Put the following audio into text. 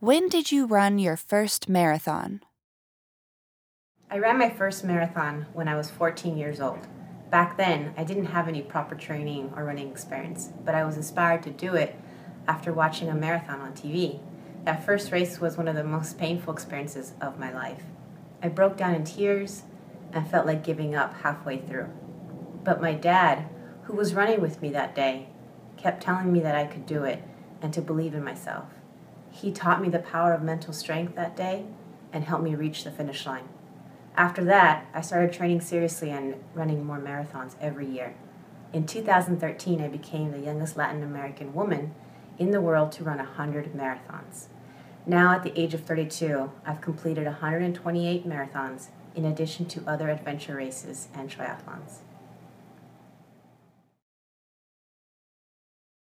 When did you run your first marathon? I ran my first marathon when I was 14 years old. Back then, I didn't have any proper training or running experience, but I was inspired to do it after watching a marathon on TV. That first race was one of the most painful experiences of my life. I broke down in tears and felt like giving up halfway through. But my dad, who was running with me that day, kept telling me that I could do it and to believe in myself. He taught me the power of mental strength that day and helped me reach the finish line. After that, I started training seriously and running more marathons every year. In 2013, I became the youngest Latin American woman in the world to run 100 marathons. Now, at the age of 32, I've completed 128 marathons in addition to other adventure races and triathlons.